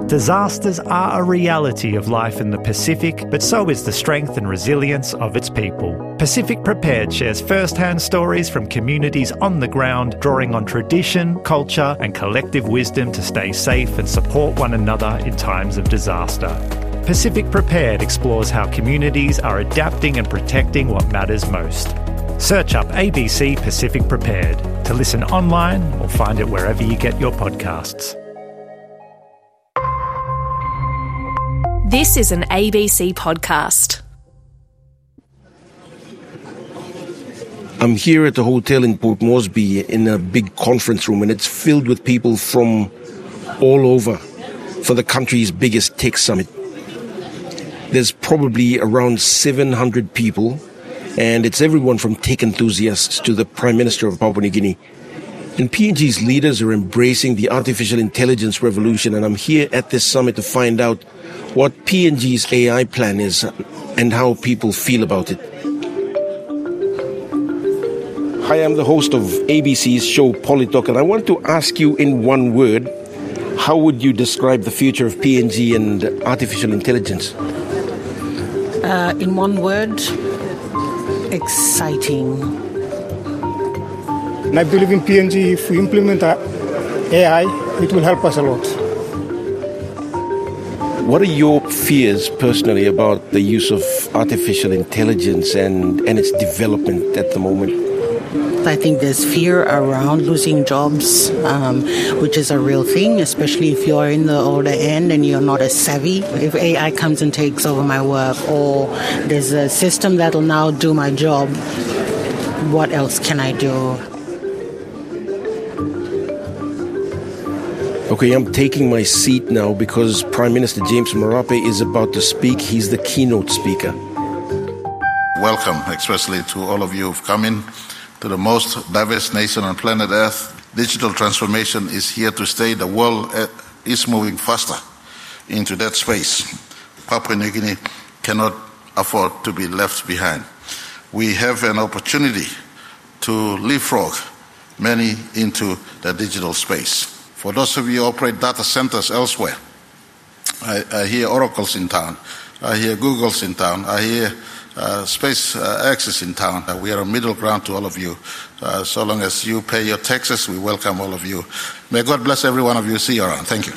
Disasters are a reality of life in the Pacific, but so is the strength and resilience of its people. Pacific Prepared shares first-hand stories from communities on the ground, drawing on tradition, culture and collective wisdom to stay safe and support one another in times of disaster. Pacific Prepared explores how communities are adapting and protecting what matters most. Search up ABC Pacific Prepared to listen online or find it wherever you get your podcasts. This is an ABC podcast. I'm here at the hotel in Port Moresby in a big conference room, and it's filled with people from all over for the country's biggest tech summit. There's probably around 700 people, and it's everyone from tech enthusiasts to the Prime Minister of Papua New Guinea. And PNG's leaders are embracing the artificial intelligence revolution, and I'm here at this summit to find out what PNG's AI plan is and how people feel about it. Hi, I'm the host of ABC's show Polytalk, and I want to ask you in one word, how would you describe the future of PNG and artificial intelligence? In one word, exciting. And I believe in PNG, if we implement AI, it will help us a lot. What are your fears personally about the use of artificial intelligence and its development at the moment? I think there's fear around losing jobs, which is a real thing, especially if you're in the older end and you're not as savvy. If AI comes and takes over my work, or there's a system that'll now do my job, what else can I do? Okay, I'm taking my seat now because Prime Minister James Marape is about to speak. He's the keynote speaker. Welcome, especially to all of you who've come in to the most diverse nation on planet Earth. Digital transformation is here to stay. The world is moving faster into that space. Papua New Guinea cannot afford to be left behind. We have an opportunity to leapfrog many into the digital space. For those of you who operate data centers elsewhere, I hear Oracle's in town, I hear Google's in town, I hear SpaceX is in town. We are a middle ground to all of you. So long as you pay your taxes, we welcome all of you. May God bless every one of you. See you around. Thank you.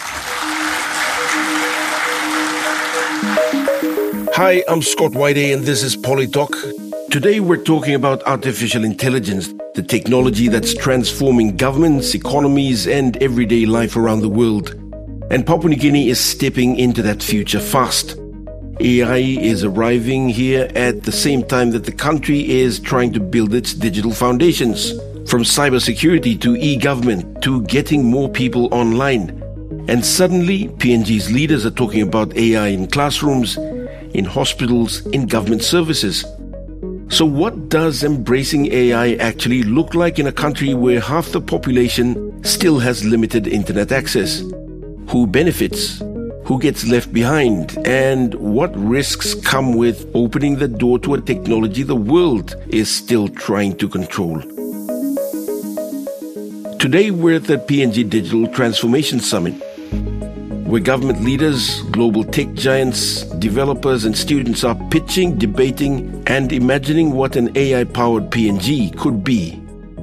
Hi, I'm Scott Whitey, and this is Polytalk. Today we're talking about artificial intelligence, the technology that's transforming governments, economies, and everyday life around the world. And Papua New Guinea is stepping into that future fast. AI is arriving here at the same time that the country is trying to build its digital foundations, from cybersecurity to e-government to getting more people online. And suddenly, PNG's leaders are talking about AI in classrooms, in hospitals, in government services. So what does embracing AI actually look like in a country where half the population still has limited internet access? Who benefits? Who gets left behind? And what risks come with opening the door to a technology the world is still trying to control? Today we're at the PNG Digital Transformation Summit, where government leaders, global tech giants, developers and students are pitching, debating and imagining what an AI-powered PNG could be.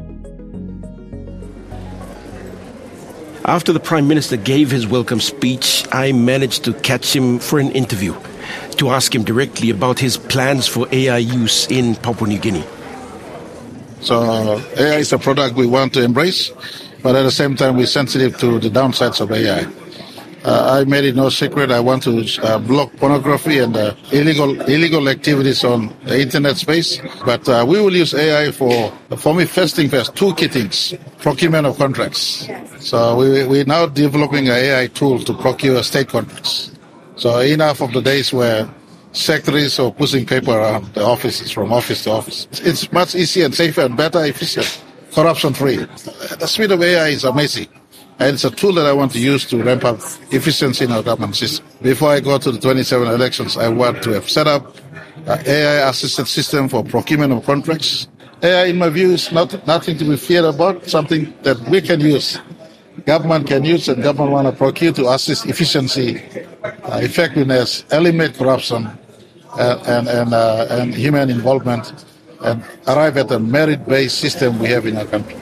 After the Prime Minister gave his welcome speech, I managed to catch him for an interview to ask him directly about his plans for AI use in Papua New Guinea. So AI is a product we want to embrace, but at the same time we're sensitive to the downsides of AI. I made it no secret I want to block pornography and illegal activities on the internet space. But we will use AI for me, first thing first, two key things: procurement of contracts. So we're now developing an AI tool to procure state contracts. So enough of the days where secretaries are pushing paper around the offices from office to office. It's much easier and safer and better, efficient, corruption-free. The speed of AI is amazing. And it's a tool that I want to use to ramp up efficiency in our government system. Before I go to the 27 elections, I want to have set up an AI-assisted system for procurement of contracts. AI, in my view, is nothing to be feared about, something that we can use government can use and government want to procure to assist efficiency, effectiveness, eliminate corruption, and human involvement, and arrive at a merit-based system we have in our country.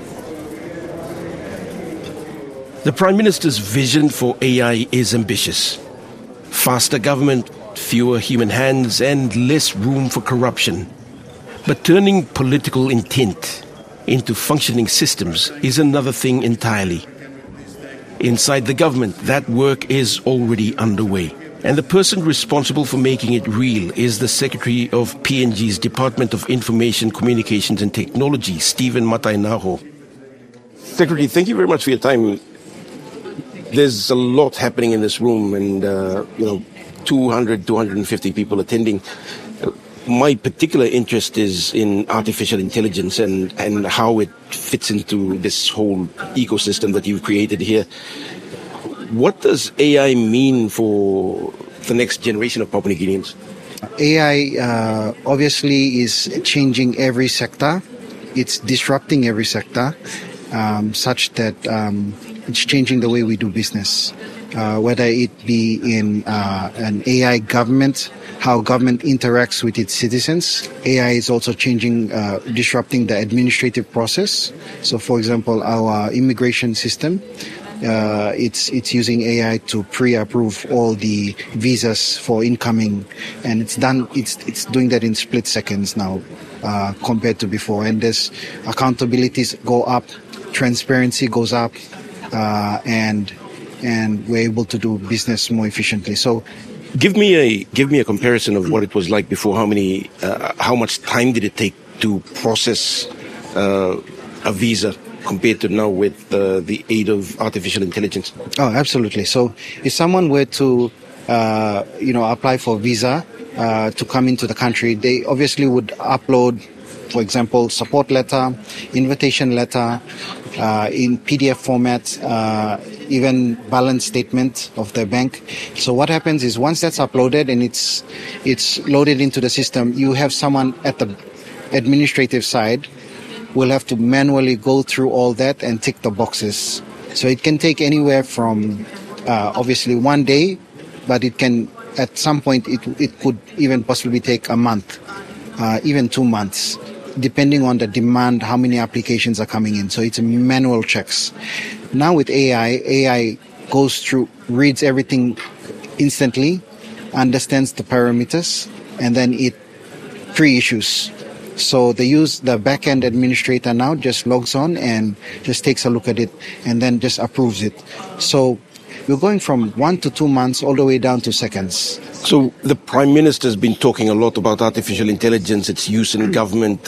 The Prime Minister's vision for AI is ambitious. Faster government, fewer human hands, and less room for corruption. But turning political intent into functioning systems is another thing entirely. Inside the government, that work is already underway. And the person responsible for making it real is the Secretary of PNG's Department of Information, Communications and Technology, Stephen Matainaho. Secretary, thank you very much for your time. There's a lot happening in this room and, 200, 250 people attending. My particular interest is in artificial intelligence and how it fits into this whole ecosystem that you've created here. What does AI mean for the next generation of Papua New Guineans? AI obviously is changing every sector. It's disrupting every sector such that it's changing the way we do business, whether it be in an AI government, how government interacts with its citizens. AI is also changing, disrupting the administrative process. So, for example, our immigration system, it's using AI to pre-approve all the visas for incoming, and it's doing that in split seconds now compared to before. And there's accountabilities go up, transparency goes up, and we're able to do business more efficiently. So, give me a comparison of what it was like before. How much time did it take to process a visa compared to now with the aid of artificial intelligence? Oh, absolutely. So, if someone were to apply for a visa to come into the country, they obviously would upload, for example, support letter, invitation letter, in PDF format, even balance statement of their bank. So what happens is once that's uploaded and it's loaded into the system, you have someone at the administrative side will have to manually go through all that and tick the boxes. So it can take anywhere from obviously 1 day, but it can at some point it could even possibly take a month, even 2 months, depending on the demand, how many applications are coming in. So it's manual checks. Now with AI goes through, reads everything instantly, understands the parameters, and then it pre-issues. So the back-end administrator now just logs on and just takes a look at it and then just approves it. So we're going from 1 to 2 months all the way down to seconds. So the Prime Minister has been talking a lot about artificial intelligence, its use in government.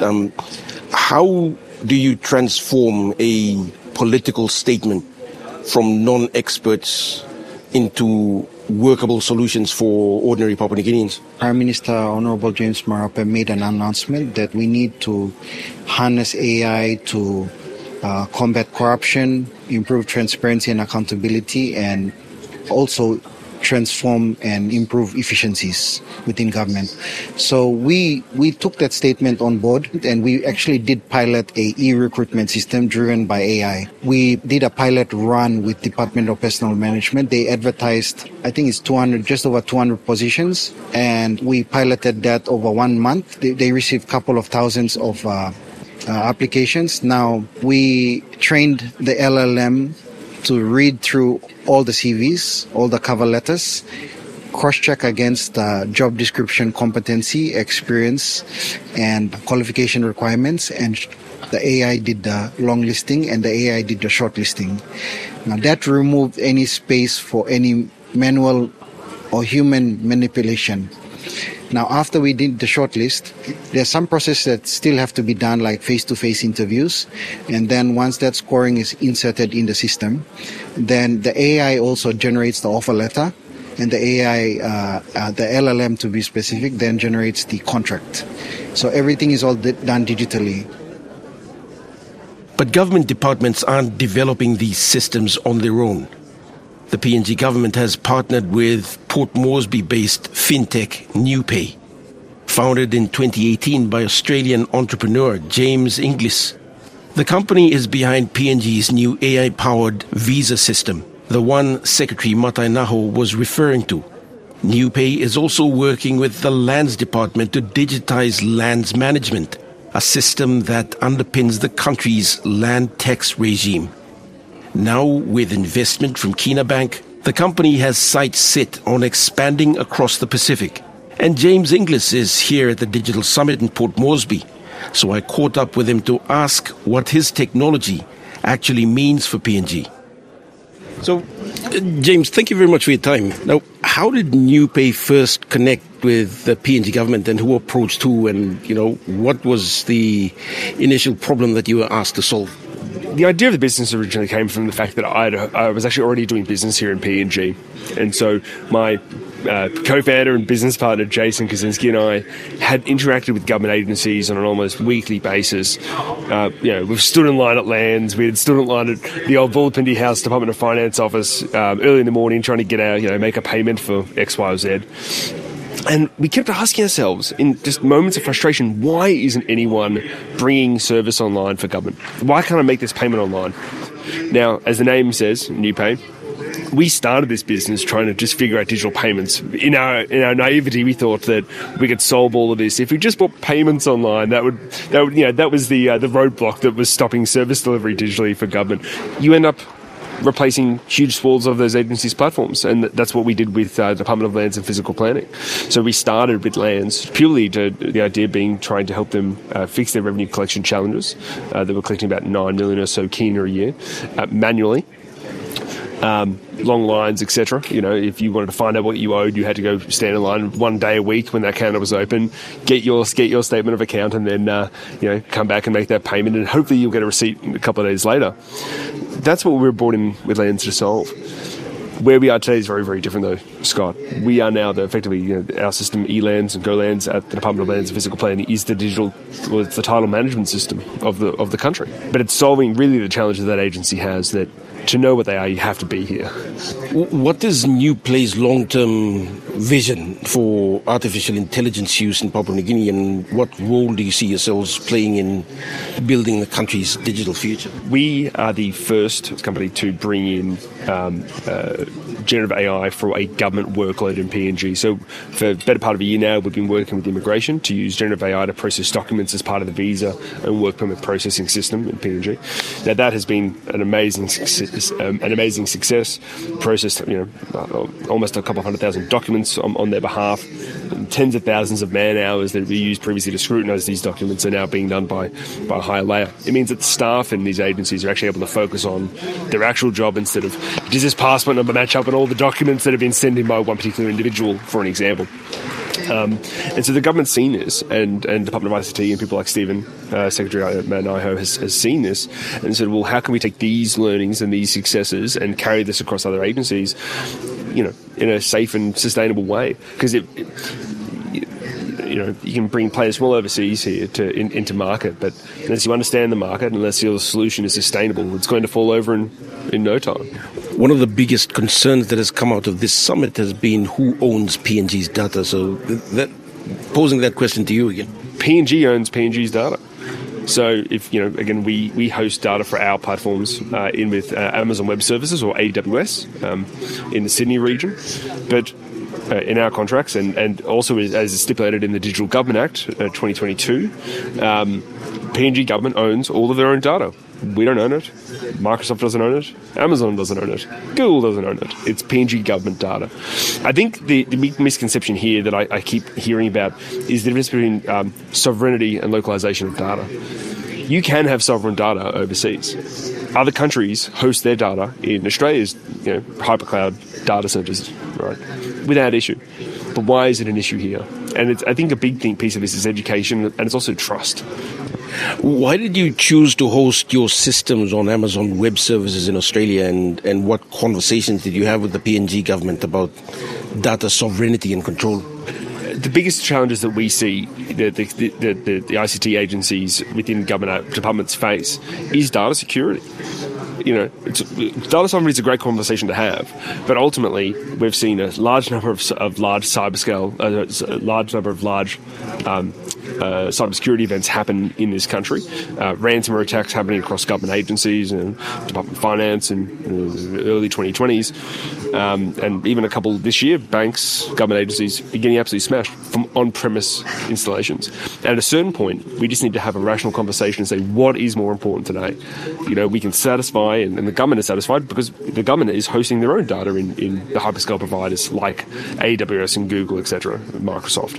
How do you transform a political statement from non-experts into workable solutions for ordinary Papua New Guineans? Prime Minister Honorable James Marape made an announcement that we need to harness AI to combat corruption, improve transparency and accountability, and also transform and improve efficiencies within government. So we took that statement on board, and we actually did pilot a e-recruitment system driven by AI. We did a pilot run with Department of Personnel Management. They advertised, I think it's just over 200 positions, and we piloted that over 1 month. They received a couple of thousands of applications. Now we trained the LLM to read through all the CVs, all the cover letters, cross-check against job description, competency, experience, and qualification requirements, and the AI did the long listing and the AI did the short listing. Now that removed any space for any manual or human manipulation. Now, after we did the shortlist, there's some processes that still have to be done, like face-to-face interviews. And then once that scoring is inserted in the system, then the AI also generates the offer letter, and the AI, the LLM to be specific, then generates the contract. So everything is all done digitally. But government departments aren't developing these systems on their own. The PNG government has partnered with Port Moresby-based fintech NewPay, founded in 2018 by Australian entrepreneur James Inglis. The company is behind PNG's new AI-powered visa system, the one Secretary Matai Naho was referring to. NewPay is also working with the Lands Department to digitize lands management, a system that underpins the country's land tax regime. Now, with investment from Kina Bank, the company has sights set on expanding across the Pacific. And James Inglis is here at the Digital Summit in Port Moresby, so I caught up with him to ask what his technology actually means for PNG. So, James, thank you very much for your time. Now, how did NewPay first connect with the PNG government, and who approached who, and, what was the initial problem that you were asked to solve? The idea of the business originally came from the fact that I was actually already doing business here in PNG. And so my co-founder and business partner, Jason Kaczynski, and I had interacted with government agencies on an almost weekly basis. We've stood in line at Lands. We had stood in line at the old Bulapindi House Department of Finance office early in the morning trying to get our, make a payment for X, Y, or Z. And we kept asking ourselves, in just moments of frustration, why isn't anyone bringing service online for government? Why can't I make this payment online? Now, as the name says, NewPay, we started this business trying to just figure out digital payments. In our naivety, we thought that we could solve all of this if we just brought payments online. That was the roadblock that was stopping service delivery digitally for government. You end up replacing huge swathes of those agencies' platforms, and that's what we did with Department of Lands and Physical Planning. So we started with Lands purely to the idea being trying to help them fix their revenue collection challenges. They were collecting about 9 million or so Kina a year manually. Long lines, etc. If you wanted to find out what you owed, you had to go stand in line 1 day a week when that counter was open, get your statement of account, and then come back and make that payment, and hopefully you'll get a receipt a couple of days later. That's what we were brought in with Lands to solve. Where we are today is very, very different, though, Scott. We are now effectively our system, eLands and GoLands at the Department of Lands and Physical Planning is it's the title management system of the country. But it's solving really the challenges that agency has, that to know what they are, you have to be here. What is NewPay's long-term vision for artificial intelligence use in Papua New Guinea, and what role do you see yourselves playing in building the country's digital future? We are the first company to bring in generative AI for a government workload in PNG. So for the better part of a year now, we've been working with immigration to use generative AI to process documents as part of the visa and work permit processing system in PNG. Now that has been an amazing success. Processed almost a couple of 100,000 documents on their behalf. Tens of thousands of man hours that we used previously to scrutinise these documents are now being done by a higher layer. It means that the staff in these agencies are actually able to focus on their actual job instead of, does this passport number match up on all the documents that have been sent in by one particular individual, for an example. And so the government's seen this, and Department of ICT and people like Stephen, Secretary Naho, has seen this and said, well, how can we take these learnings and these successes and carry this across other agencies, in a safe and sustainable way? Because you can bring players from all overseas here into market, but unless you understand the market, unless your solution is sustainable, it's going to fall over in no time. One of the biggest concerns that has come out of this summit has been who owns PNG's data. So posing that question to you again. PNG owns PNG's data. So if, again, we host data for our platforms in with Amazon Web Services, or AWS, in the Sydney region. But in our contracts, and also as stipulated in the Digital Government Act 2022, PNG government owns all of their own data. We don't own it. Microsoft doesn't own it. Amazon doesn't own it. Google doesn't own it. It's PNG government data. I think the big misconception here that I keep hearing about is the difference between sovereignty and localization of data. You can have sovereign data overseas. Other countries host their data in Australia's hypercloud data centers, right, without issue. But why is it an issue here? And I think a big piece of this is education, and it's also trust. Why did you choose to host your systems on Amazon Web Services in Australia, and what conversations did you have with the PNG government about data sovereignty and control? The biggest challenges that we see the ICT agencies within government departments face is data security. Data sovereignty is a great conversation to have, but ultimately we've seen a large number of large cyberscale, a large number of large cybersecurity events happen in this country. Ransomware attacks happening across government agencies and Department of Finance in the early 2020s. And even a couple this year, banks, government agencies are getting absolutely smashed from on-premise installations. And at a certain point, we just need to have a rational conversation and say, what is more important today? We can satisfy, and the government is satisfied because the government is hosting their own data in the hyperscale providers like AWS and Google, etc., Microsoft.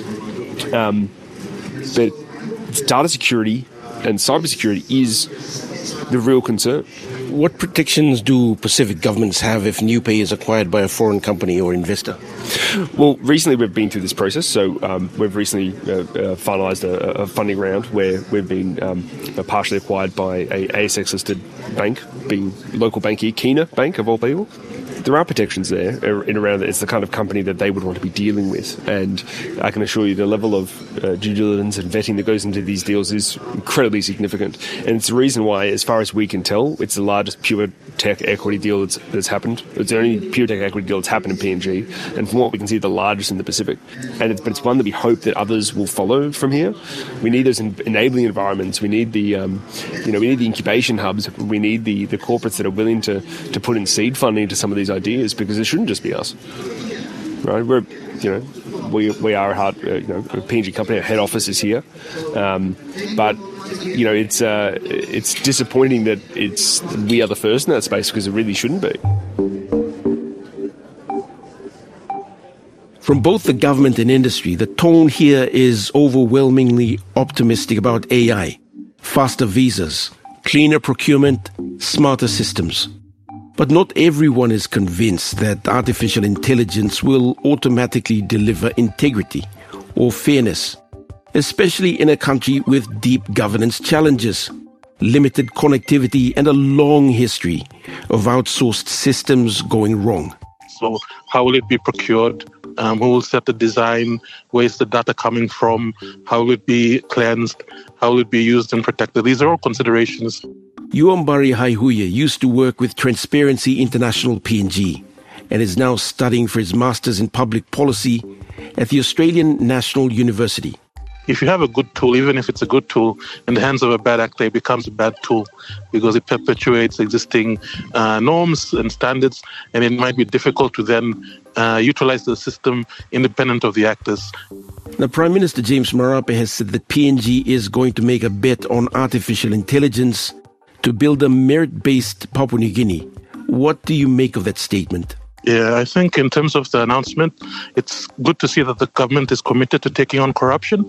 But data security and cybersecurity is the real concern. What protections do Pacific governments have if NewPay is acquired by a foreign company or investor? Well, recently we've been through this process. So we've recently finalised a funding round where we've been partially acquired by a ASX-listed bank, being local bank here, Kina Bank, of all people. There are protections there in around that. It's the kind of company that they would want to be dealing with. And I can assure you the level of due diligence and vetting that goes into these deals is incredibly significant. And it's the reason why, as far as we can tell, it's the largest pure tech equity deal that's happened. It's the only pure tech equity deal that's happened in PNG. And from what we can see, the largest in the Pacific. But it's one that we hope that others will follow from here. We need those enabling environments. We need the we need the incubation hubs. We need the corporates that are willing to put in seed funding to some of these ideas, because it shouldn't just be us, right? We are a hard, a PNG company. Our head office is here, but it's disappointing that we are the first in that space, because it really shouldn't be. From both the government and industry, the tone here is overwhelmingly optimistic about AI, faster visas, cleaner procurement, smarter systems. But not everyone is convinced that artificial intelligence will automatically deliver integrity or fairness, especially in a country with deep governance challenges, limited connectivity, and a long history of outsourced systems going wrong. So how will it be procured? Who will set the design? Where is the data coming from? How will it be cleansed? How will it be used and protected? These are all considerations. Yuambari Haihuya used to work with Transparency International PNG and is now studying for his Masters in Public Policy at the Australian National University. If you have a good tool, even if it's a good tool, in the hands of a bad actor, it becomes a bad tool because it perpetuates existing norms and standards, and it might be difficult to then utilize the system independent of the actors. Now, Prime Minister James Marape has said that PNG is going to make a bet on artificial intelligence to build a merit-based Papua New Guinea. What do you make of that statement? Yeah, I think in terms of the announcement, it's good to see that the government is committed to taking on corruption.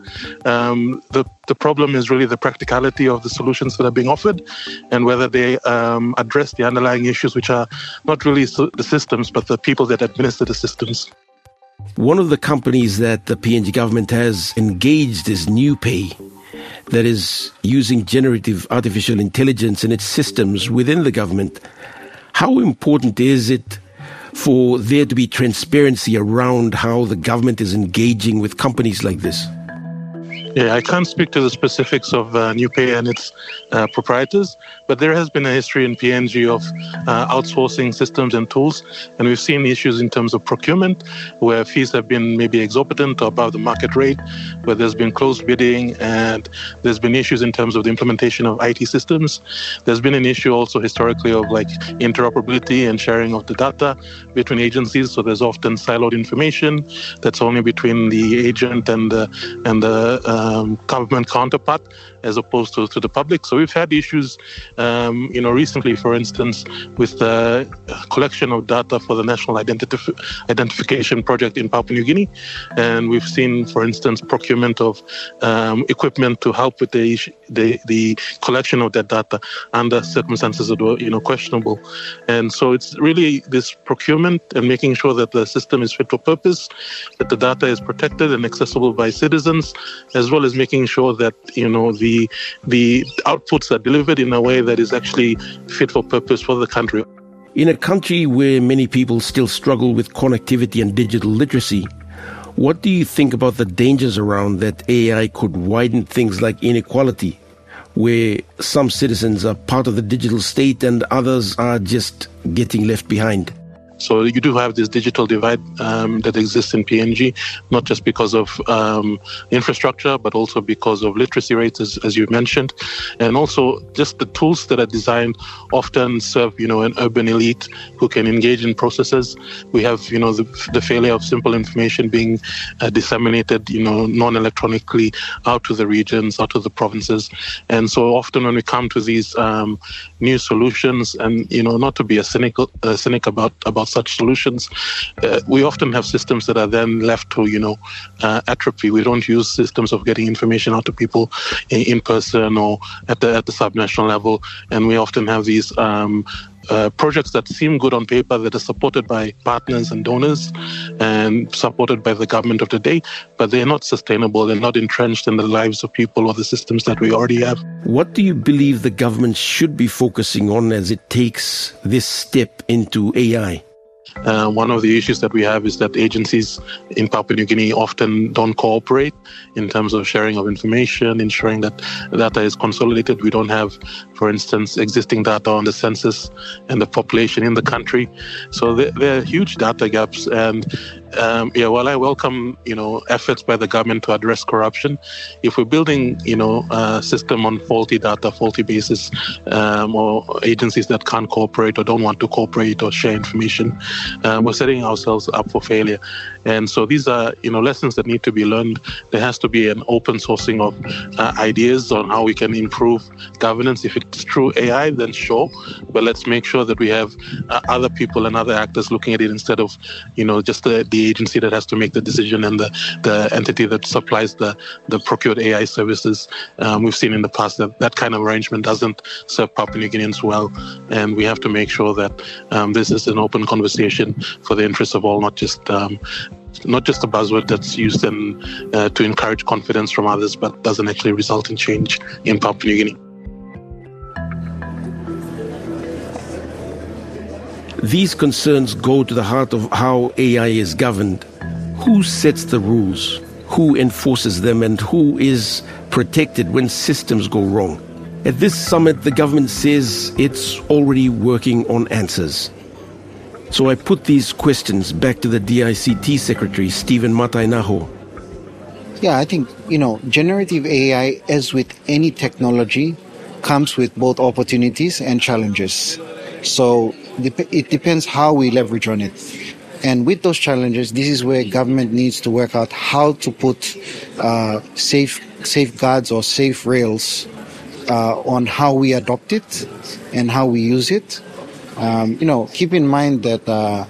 The problem is really the practicality of the solutions that are being offered and whether they address the underlying issues, which are not really the systems, but the people that administer the systems. One of the companies that the PNG government has engaged is NewPay, that is using generative artificial intelligence in its systems within the government. How important is it for there to be transparency around how the government is engaging with companies like this? Yeah, I can't speak to the specifics of NewPay and its proprietors, but there has been a history in PNG of outsourcing systems and tools, and we've seen issues in terms of procurement, where fees have been maybe exorbitant or above the market rate, where there's been closed bidding, and there's been issues in terms of the implementation of IT systems. There's been an issue also historically of like interoperability and sharing of the data between agencies, so there's often siloed information that's only between the agent and the government counterpart as opposed to the public. So we've had issues, recently, for instance, with the collection of data for the National Identification Project in Papua New Guinea. And we've seen, for instance, procurement of equipment to help with the collection of that data under circumstances that were, questionable. And so it's really this procurement and making sure that the system is fit for purpose, that the data is protected and accessible by citizens, as well as making sure that, the outputs are delivered in a way that is actually fit for purpose for the country. In a country where many people still struggle with connectivity and digital literacy, what do you think about the dangers around that AI could widen things like inequality, where some citizens are part of the digital state and others are just getting left behind? So you do have this digital divide that exists in PNG, not just because of infrastructure, but also because of literacy rates, as you mentioned, and also just the tools that are designed often serve, an urban elite who can engage in processes. We have, the failure of simple information being disseminated, non-electronically out to the regions, out to the provinces. And so often when we come to these new solutions, and, not to be a cynic about such solutions, we often have systems that are then left to, atrophy. We don't use systems of getting information out to people in person or at the subnational level. And we often have these projects that seem good on paper, that are supported by partners and donors and supported by the government of the day, but they're not sustainable. They're not entrenched in the lives of people or the systems that we already have. What do you believe the government should be focusing on as it takes this step into AI? One of the issues that we have is that agencies in Papua New Guinea often don't cooperate in terms of sharing of information, ensuring that data is consolidated. We don't have, for instance, existing data on the census and the population in the country. So there are huge data gaps. And while I welcome, efforts by the government to address corruption, if we're building, a system on faulty data, faulty basis, or agencies that can't cooperate or don't want to cooperate or share information, we're setting ourselves up for failure. And so these are, lessons that need to be learned. There has to be an open sourcing of ideas on how we can improve governance. If it's through AI, then sure. But let's make sure that we have other people and other actors looking at it instead of, just the agency that has to make the decision and the entity that supplies the procured AI services. We've seen in the past that kind of arrangement doesn't serve Papua New Guineans well. And we have to make sure that this is an open conversation for the interests of all, not just a buzzword that's used to encourage confidence from others, but doesn't actually result in change in Papua New Guinea. These concerns go to the heart of how AI is governed. Who sets the rules? Who enforces them? And who is protected when systems go wrong? At this summit, the government says it's already working on answers. So I put these questions back to the DICT Secretary, Stephen Matainaho. Yeah, I think, generative AI, as with any technology, comes with both opportunities and challenges. So it depends how we leverage on it. And with those challenges, this is where government needs to work out how to put safeguards or safe rails on how we adopt it and how we use it. Keep in mind that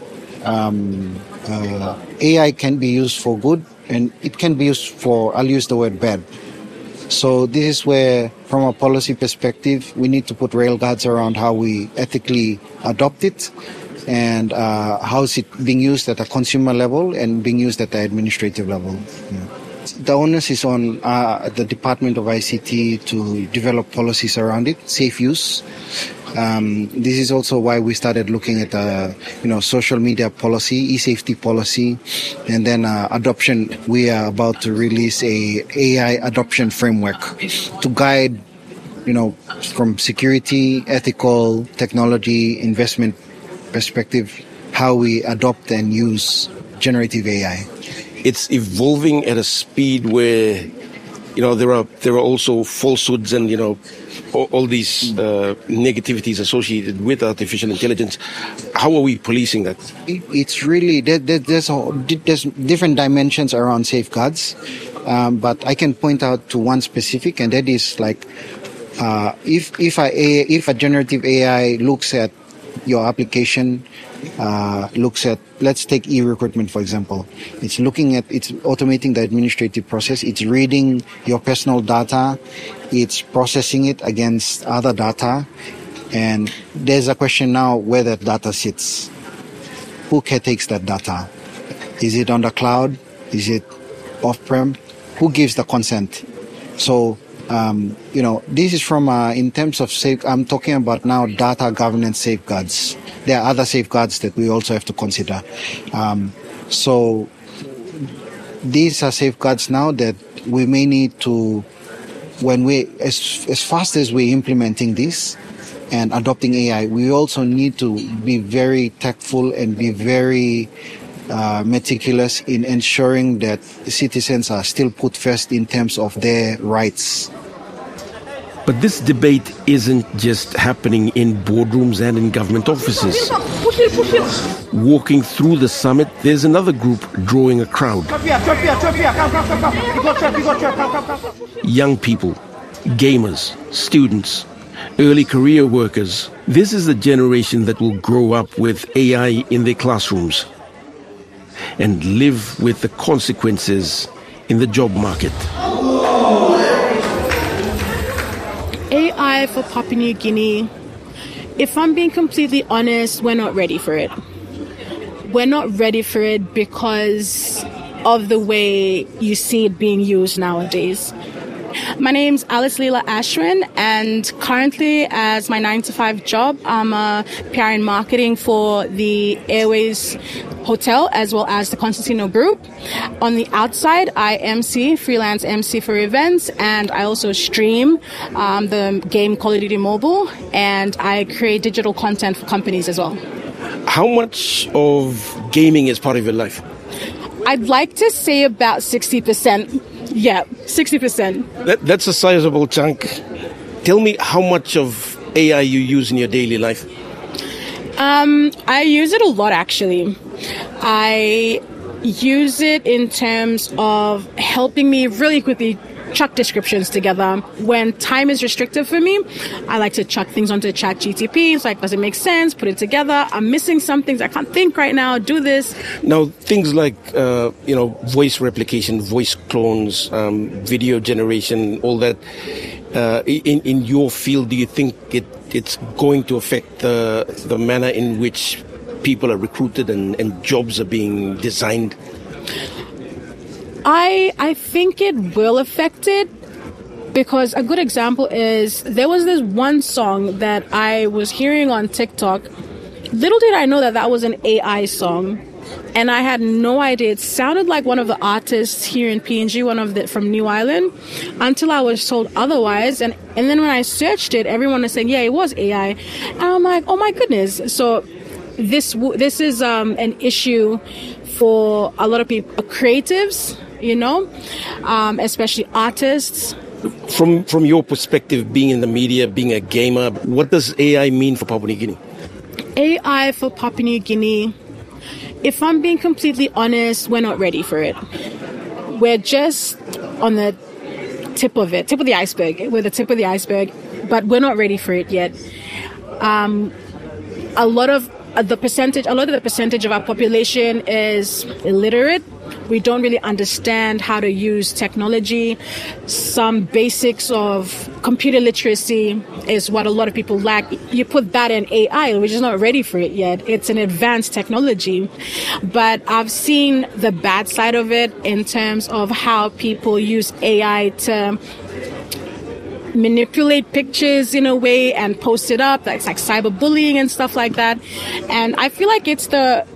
AI can be used for good and it can be used for, I'll use the word bad. So this is where, from a policy perspective, we need to put railguards around how we ethically adopt it and how is it being used at a consumer level and being used at the administrative level. Yeah. The onus is on the Department of ICT to develop policies around it, safe use. This is also why we started looking at social media policy, e-safety policy, and then adoption. We are about to release a AI adoption framework to guide, from security, ethical, technology, investment perspective, how we adopt and use generative AI. It's evolving at a speed where, there are also falsehoods and, all these negativities associated with artificial intelligence. How are we policing that? It's really, there's different dimensions around safeguards, but I can point out to one specific, and that is like, if a generative AI looks at your application, looks at, let's take e-recruitment for example. It's automating the administrative process. It's reading your personal data. It's processing it against other data. And there's a question now where that data sits. Who takes that data? Is it on the cloud? Is it off-prem? Who gives the consent? So, this is from, in terms of I'm talking about now data governance safeguards. There are other safeguards that we also have to consider. So these are safeguards now that we may need to, when as fast as we're implementing this, and adopting AI, we also need to be very tactful and be very meticulous in ensuring that citizens are still put first in terms of their rights. But this debate isn't just happening in boardrooms and in government offices. Walking through the summit, there's another group drawing a crowd. Young people, gamers, students, early career workers. This is the generation that will grow up with AI in their classrooms and live with the consequences in the job market. AI for Papua New Guinea, if I'm being completely honest, we're not ready for it. We're not ready for it because of the way you see it being used nowadays. My name's Alice Leela Ashwin, and currently as my 9-to-5 job, I'm a PR and marketing for the Airways Hotel as well as the Constantino Group. On the outside, I MC, freelance MC for events, and I also stream the game Call of Duty Mobile, and I create digital content for companies as well. How much of gaming is part of your life? I'd like to say about 60%. Yeah, 60%. That's a sizable chunk. Tell me how much of AI you use in your daily life. I use it a lot, actually. I use it in terms of helping me really quickly chuck descriptions together. When time is restricted for me, I like to chuck things onto ChatGPT. It's like, does it make sense? Put it together. I'm missing some things. I can't think right now. Do this. Now, things like, voice replication, voice clones, video generation, all that. In your field, do you think it's going to affect the manner in which people are recruited and jobs are being designed? I think it will affect it, because a good example is there was this one song that I was hearing on TikTok. Little did I know that was an AI song, and I had no idea. It sounded like one of the artists here in PNG, from New Island, until I was told otherwise. And then when I searched it, everyone was saying, yeah, it was AI. And I'm like, oh my goodness. So this is an issue for a lot of people, creatives, especially artists. From your perspective, being in the media, being a gamer, what does AI mean for Papua New Guinea? AI for Papua New Guinea, if I'm being completely honest, we're not ready for it. We're just on the tip of the iceberg. We're the tip of the iceberg, but we're not ready for it yet. A lot of the percentage of our population is illiterate. We don't really understand how to use technology. Some basics of computer literacy is what a lot of people lack. You put that in AI, which is not ready for it yet. It's an advanced technology. But I've seen the bad side of it in terms of how people use AI to manipulate pictures in a way and post it up. That's like cyberbullying and stuff like that. And I feel like it's the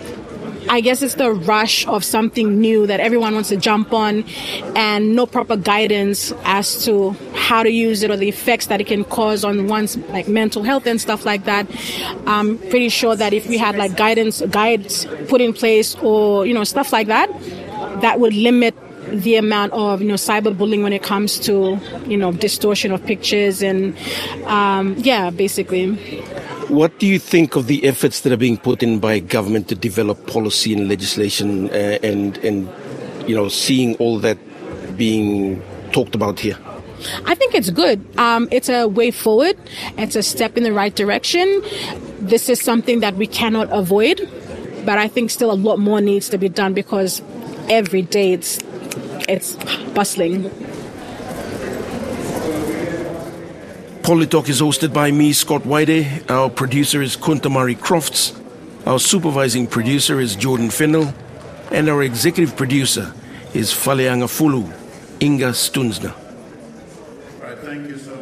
rush of something new that everyone wants to jump on, and no proper guidance as to how to use it or the effects that it can cause on one's mental health and stuff like that. I'm pretty sure that if we had guides put in place or stuff like that, that would limit the amount of cyberbullying when it comes to distortion of pictures and basically. What do you think of the efforts that are being put in by government to develop policy and legislation and seeing all that being talked about here? I think it's good. It's a way forward. It's a step in the right direction. This is something that we cannot avoid, but I think still a lot more needs to be done because every day it's bustling. Polytalk is hosted by me, Scott Waide. Our producer is Kuntamari Crofts. Our supervising producer is Jordan Fennell. And our executive producer is Faleanga Fulu, Inga Stunsna. All right, thank you so much.